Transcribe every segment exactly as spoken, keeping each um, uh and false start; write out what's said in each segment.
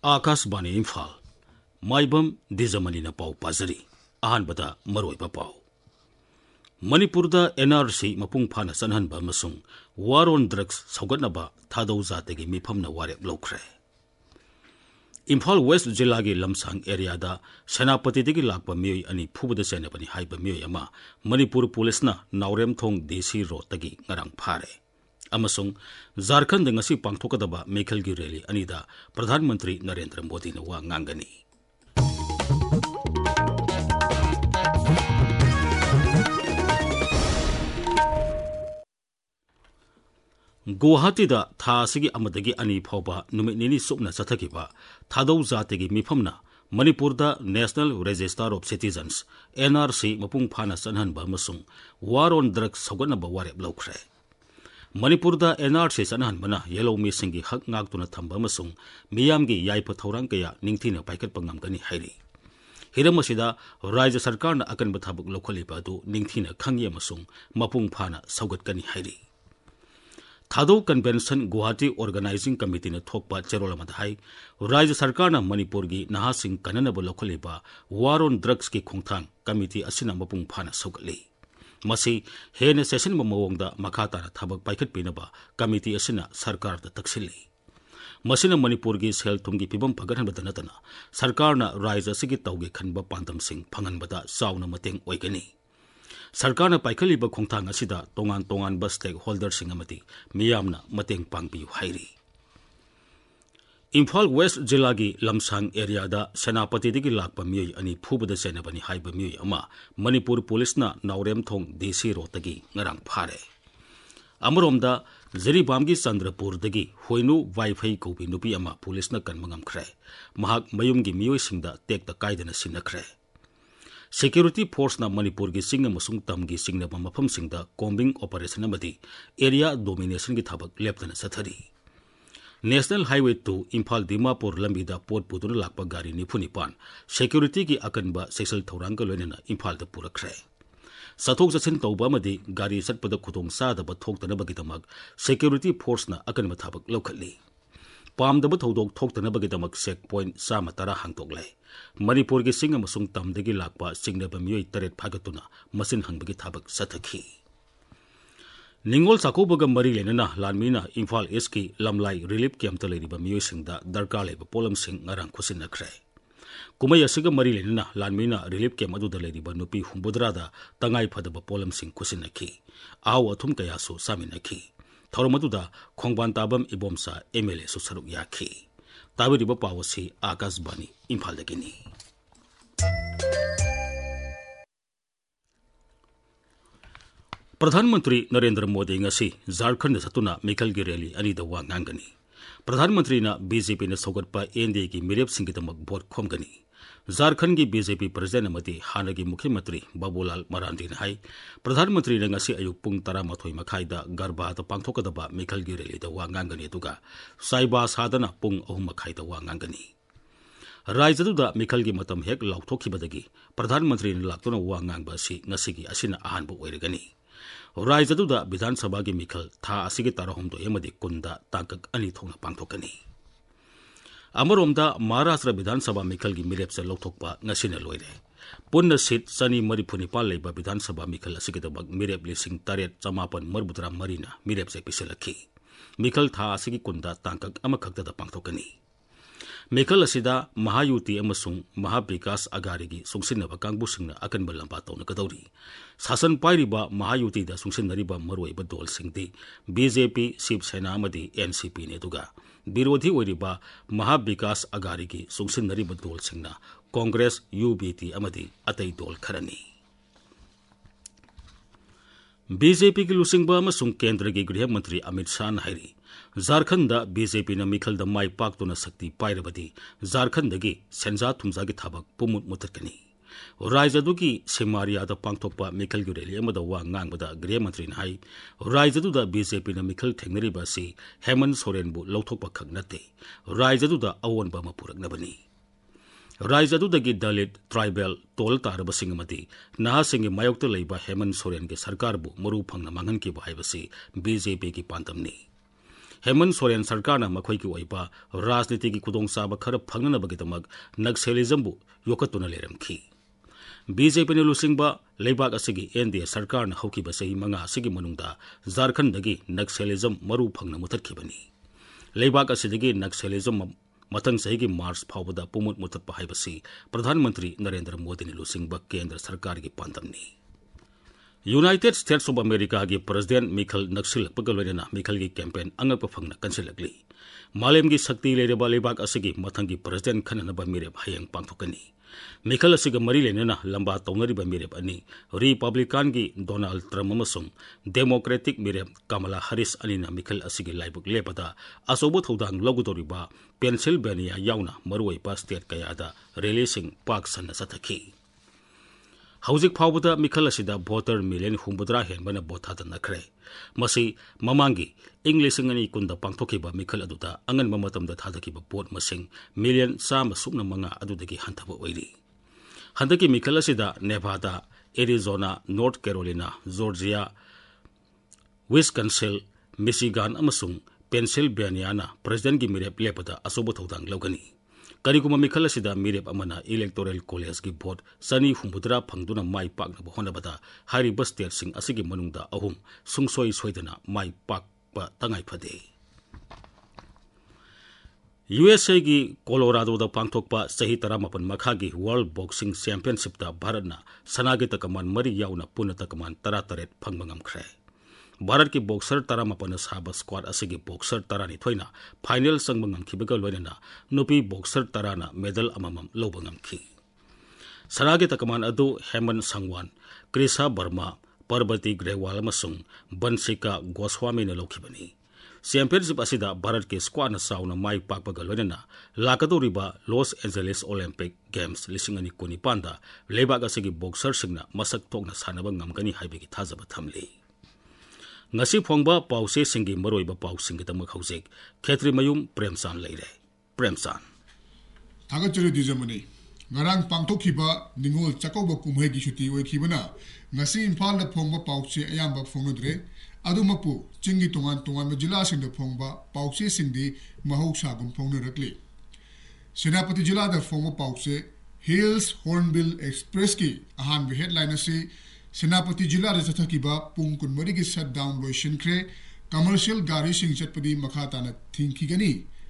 आकाशवाणी इम्फाल माइबम दिजमनीना पाउ पाजरी अहानबदा मरोइबा पाउ मणिपुरदा एनआरसी मपुंग फाना सनहनबा अमसुंग वार ऑन ड्रग्स सौगतनबा थादौ जातेगी मिफमना वारेप लौख्रे इम्फाल वेस्ट जिल्लागी लमसांग एरियादा सेनापतिदगी लाकपा मियोय अनि फुबदा सेनापनि हाइबा मियोय अमा मणिपुर पुलिसना नावरेमथोंग देसी रोडतगी ngarang फारे अमसुंग झारखंड ngasi पांगथोकदबा मेखलगी रैली अनिदा प्रधानमंत्री नरेंद्र मोदी न वा nganggani गुवाहाटीदा था असिगी अमदगी अनि फौबा नुमित निनी सुपना चथकिबा थादौ जातेगी मिफमना मणिपुरदा national register of citizens NRC मपुंग फाना सनहनबा अमसुंग वार ऑन ड्रग्स सौगतनबा वारेप लौख्रे मणिपुरदा एनआरसी सनहनबना येलो मिसिंगी हक ngakतुना थंबा अमसुंग मियामगी याइपा थौरांग कया निंगथिना पाइकटपा ngamgani हाइरि हिरम असिदा राज्य सरकारना अकनबा थाबक लौखलिबा अदु निंगथिना खंगी अमसुंग मपुंग फाना सौगतकनी हाइरि Thadou convention Guwahati organising committee ने थोकपा चेरोल हाई राज्य सरकार मणिपुर की नहासिंग कननब लौखलिबा वार ऑन ड्रग्स की खोंथांग कमिटी असिना मपुंग फाना सौगतली मसी हेन सेशन ममोंगदा मखा ताना थबक पाइखटपिनबा कमिटी असिना सरकार दा तक्सिली मसिना मणिपुर की सेल थुमगी फिबम फगनबदा नतना सरकारना राज्य असिगी तौगे खनबा पांदमसिंग फंगनबदा चावना मतेंग ओइगनी सरकारना पाइखलिबा खोंथांग असिदा तोंगान तोंगान बस स्टेक होल्डरसिंग अमति मियामना मतेंग पांगबियु हाइरि इम्फाल वेस्ट जिला की लमसांग एरियादा सेनापतिदगी लाकपा मियोय अनि फुबदा सेनाबनि हाइबा मियोय अमा मणिपुर पुलिसना नावरेमथोंग देसी रोडतगी ngarang फारे अमरोमदा जरीबामगी चंद्रपुरदगी होइनु वाइफाई कौबी नुपी अमा पुलिसना कनबा ngamkhre mahak mayumgi miyoysingda tekta kaidana sinakre Security Force na Manipur की सिंग मसुंग तम की सिंग मफम सिंगदा कॉम्बिंग ऑपरेशन अमदी एरिया डोमिनेशन की थबक लेप्तना सथरी national highway two Imphal Dimapur लंबीदा पोट पुदुन लाकपा गाड़ी निफु निपान सिक्योरिटी की अकनबा सेक्सल थौरांग लोइनना इम्फाल द पुरखरे सथोक सचिन तौबा मदी गाड़ी सटपद खुदोंग सादब थोक्तनबगिदमक सिक्योरिटी फोर्स ना अकनबा थबक लौखली पामदब थौदोक थोक्तनबगिदमक चेक पॉइंट सामा तरा हांगतोकले मणिपुर की सिंग मसुंग तमदगी लाकपा सिंगनबा मियोय तरेट फागतुना मसिन हंगबगी थाबक सथखी निंगोल चाकौबगा मरी लेनना लानमीना इम्फाल ईस्ट की लमलाई रिलीफ कैंप लेरिबा मियोयसिंगदा दरकार लेबा पोलमसिंग ngarang खुसिनखरे कुमई असिगा मरी लेनना लानमीना रिलीफ कैंप अदुदा लेरिबा नुपी हुंबुद्रादा तंगाई फदबा पोलमसिंग खुसिनखी आव अथुम कयासु सामिनखी थौरमदुदा खोंगबान ताबम इबोमसा एमएलए सु सरुक याखी ताबिरिबा पावसी आकाशवाणी इम्फाल दगिनी प्रधानमंत्री नरेंद्र मोदी ngasi झारखंड सतुना मिखलगी रैली अनिदा वा nganggani प्रधानमंत्री ना बीजेपी ने सौगतपा एनडीए की मिरेप सिंगिदमक भोट खोमगनी झारखंड की बीजेपी प्रेसिडेंट अमदी हानगी मुख्यमंत्री बाबूलाल मरांडी ने हाई प्रधानमंत्री ने ngasi अयुक पुंग तरामथोई मखाइदा गरबादा पांगथोकदबा मिखलगी रैलीदा वा nganggani दुगा साइबा सादना पुंग अहुम मखाइदा वा nganggani राज्यदुदा मिखलगी मतम हेक लाउथोखिबदगी प्रधानमंत्री ने लाक्तुना वा ngangbा असि ngasiगी असिना अहानबु ओइरगनी राज्यदुदा विधानसभा की मिखल था असिगे तारहोमदो एमदी कुंदा ताकक अनि थोंगना पांगथोकनी अमरोमदा महाराष्ट्र विधानसभा मिखल की मिरेप से लौथोकपा ngasiना लोइरे पुन्न सीट सनी मरिफुनिपाल लेबा विधानसभा मिखल असिगेदबक मिरेप लिसिंग तरेट चमापन मरबुद्रा मरीना मिरेप से पिसलखी मिखल था असिगी कुंदा ताकक अमखक्तदा पांगथोकनी मिखल असिदा महायुति अमसुंग महाविकास अगारीगी सुंगसिनबा कांगबुसिंगना अकनबा लंबा तौनकदौरी शासन पाइरिबा महायुतिदा सुंगसिनरिबा मरुइबा दोलसिंगदी बीजेपी शिवसेना अमदी एनसीपी ने दुगा विरोधी ओइरिबा महाविकास अगारीगी सुंगसिनरिबा दोलसिंगना कांग्रेस यूबीटी अमदी अतै दोल खरनी बीजेपी की लुसिंगबा अमसुंग केंद्र की गृह मंत्री अमित शाह हाइरी झारखंड बीजेपी ने मिखल माई पाक्तुना शक्ति पाइरबदी झारखंड की सेंजा थुमजा की थबक पुमुत मुतकनी राज्यदुगी सिमारियादा पांगथोकपा मिखल की रैली अमदा वा ngangbada गृह मंत्री ने हाई राज्यदुदा बीजेपी ने मिखल थेंगनरिबासी हेमंत सोरेनबु लौथोकपा खक नते राज्यदुदा अवोनबा अमा पुरकनबनी राज्यदुदगी दलित ट्राइबल तोल तारबसिंग अमदी नहासिंग मायोक्ता लेबा हेमंत सोरेन के सरकारबु मरु फंगना मांगनखिबा हाइबसी बीजेपी की पांतमनी हेमंत सोरेन सरकारना मखोई की ओइबा राजनीति की खुदोंचाबा खर फंगनबगिदमक नक्सलिज्मबु योकतुना लेरमखी बीजेपी ने लुसिंगबा लेबाक असगी एनडीए सरकारना हौकिबा सही मंगा असगी मनुंगदा झारखंडगी नक्सलिज्म मरु फंगना मुथतखिबनी लेबाक असिदगी नक्सलिज्म मथंग सही मार्च फाउबदा पुमुत मुथतपा हाइबसी प्रधानमंत्री नरेंद्र मोदी ने लुसिंगबा केंद्र सरकार की पांतमनी यूनाइटेड स्टेट्स ऑफ अमेरिका की प्रेसिडेंट मिखल नक्सिलपगा लोइना मिखल की कैंपेन अंगप फंगना कंसिलगली मालेम की शक्ति लेरबा लेबाक असगी मथंग की प्रेसिडेंट खननबा मिरेब हयंग पांथोकनी मिखल असिगा मरी लेना लंबा तौनरिबा मिरेब अनि रिपब्लिकन की डोनाल्ड ट्रम्प अमसुंग डेमोक्रेटिक मिरेब कमला हैरिस अनिना मिखल असिगी लाइबुक लेपदा असोबो थौदांग लौगदोरिबा पेंसिल्वेनिया याउना मरुओइबा स्टेट कयादा रैलीसिंग पाक सन्ना सथखी हौजिक फाउबदा मिखल असिदा वोटर मिलियन हुम्बुद्रा हेनबना बोथादा नखरे मसी ममांगी इंग्लिशिंग अनि कुंदा पांथोखिबा मिखल अदुदा अंगनबा मतमदा थादखिबा वोट मसिंग मिलियन चामा सुकना मंगा अदुदगी हंथबा ओइरी हंदकी मिखल असिदा Nevada Arizona North Carolina Georgia Wisconsin Michigan अमसुंग पेंसिल्वेनियाना प्रेसिडेंट की मिरेप लेपदा असोबो थौदांग लौगनी करिगुमा मिखल असिदा मिरेप अमना इलेक्टोरल कॉलेज की वोट सनी हुम्बुद्रा फंगदुना माई पाकनबा होनबदा हारिबा स्टेट सिंग असिगी मनुंगदा अहुम सुंगसोई सोइदना माई पाकपा तंगाई फदे यूएसए की कोलोराडोदा पांथोकपा सही तरामापन मखा की वर्ल्ड बॉक्सिंग चैंपियनशिप भारत सनागी तकमान मरी याउना पुनः तकमान तरा तरेट फंगबा ngamkhre भारत की बॉक्सर तरामापन साब स्क्वाड असिगी बॉक्सर तरानी थोइना फाइनल संगबा ngamkhibega लोइना नुपी बॉक्सर तराना मेडल अममम लौबा ngamखी सनागी तकमान अदु हेमंत संगवान क्रिसा वर्मा पर्वती ग्रेवाल अमसुंग बंसिका गोस्वामी ने लौखिबनी चैंपियनशिप असिदा भारत के स्क्वाड साउना माई पाकबगा लोइना लाकदोरिबा लॉस एंजेलिस ओलंपिक गेम्स लिसिंग अनि कुनिपांदा लेबाक असिगी बॉक्सर सिंगना मसक थोकना सानबा ngamgani हाइबेगी थाजबा थमली ngasi phongba pause singi maroiba pau singi tamak hauzik khetri mayum premsan leire premsan thagachuri dijamani ngarang pangthokhiba ningol chakoba kumhai gi shuti oikhibana ngasi imphal da phongba pause ayamba phongnodre adumapu chingi tongan tongan jila singda phongba pause singdi mahausa gum phongnarakli senapati jila da phongba pause hills hornbill express ki ahan bi headline ase सेनापति जिला रथकीबा पुंग कुनमरी की shut down लोइशन क्रे commercial गाड़ी सिंग चटपदी मखा ताना थिंकीगनी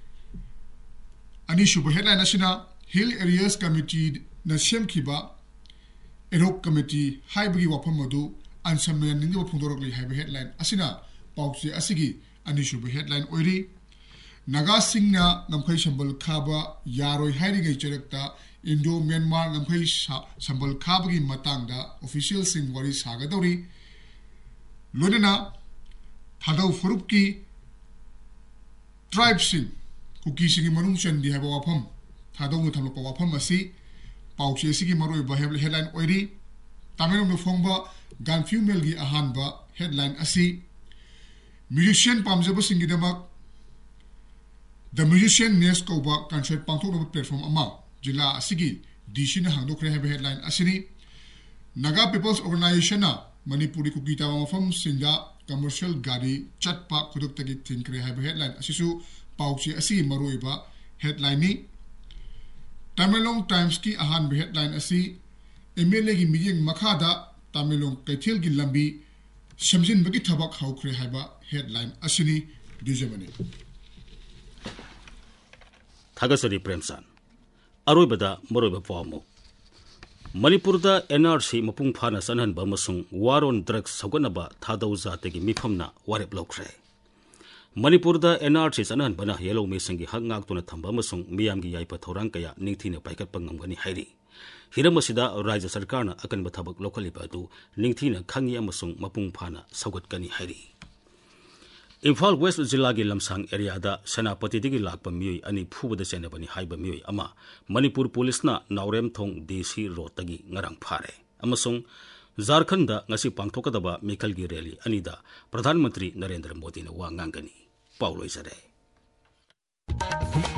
अनि शुभ हेडलाइन असिना हिल एरियाज कमिटी न सेमखिबा एरोक कमिटी हाइबगी वाफम मदु अनसमन निंगबा फुंदोरकली हाइब हेडलाइन असिना पाउसे असिगी अनि शुभ हेडलाइन ओइरी नागा सिंगना नमखै संबल खाबा यारोय हाइरिगै चरकता इंडो म्यांमार नमखै संबल खाबगी मतंगदा ऑफिशियल सिंग वरी सागदौरी लोनना थादौ फुरुप की ट्राइब सिंग कुकी सिंग मनुंग चंदी हाबा वाफम थादौ थमलप वाफम असि पाउसे सिगी मरोय बहेबल हेडलाइन ओइरी तमिलनाडु फोंगबा गनफ्यूमेल गी अहानबा हेडलाइन असि म्यूजिशियन पामजब सिंगिदमक द म्यूजिशियन नेस कौबा कंसर्ट पांथोकनबा प्लेटफॉर्म अमा जिला असिगी डीसी ने हांदोखरे है हेडलाइन असिनी नागा पीपल्स ऑर्गेनाइजेशन मणिपुरी कुकी तावा मफम सिंगा कमर्शियल गाड़ी चटपा खुदुक्तगी थिंकरे है हेडलाइन असिसु पाउचे असि मरोइबा हेडलाइन नि तमिलोंग टाइम्स की अहान हेडलाइन असि एमएलए की मीटिंग मखादा तमिलोंग कैथेल की लंबी समजिन बगी थबक हौखरे हैबा हेडलाइन असिनी दिजमनी थागसरी प्रेमसान अरोइबदा मरोइबा पामु मणिपुरदा एनआरसी मपुंग फाना सनहनबा अमसुंग वारोन ड्रग्स सौगनबा थादौ जातेगी मिफमना वारेप लौखरे मणिपुरदा एनआरसी सनहनबना येलो मेसंगी हक ngakतुना थंबा अमसुंग मियामगी याइपा थौरांग कया निंगथीना पाइकटपा ngamgani हाइरी हिरम असिदा राज्य सरकारना अकनबा थबक लोखलिबा अदु निंगथीना खंगी अमसुंग मपुंग फाना सौगतकनी हाइरी इम्फाल वेस्ट जिला की लमसांग एरियादा सेनापति लाप मियोई अनि फूबदा चेनबनी हाइब मियोई अमा मणिपुर पुलिसना नावरेम थोंग डीसी रोडतगी ngarang फारे अमसुंग झारखंड ngasi पांथोकदबा मिखल की रैली अनिदा प्रधानमंत्री नरेंद्र मोदी ने वा nganggani पाउलोइजरे।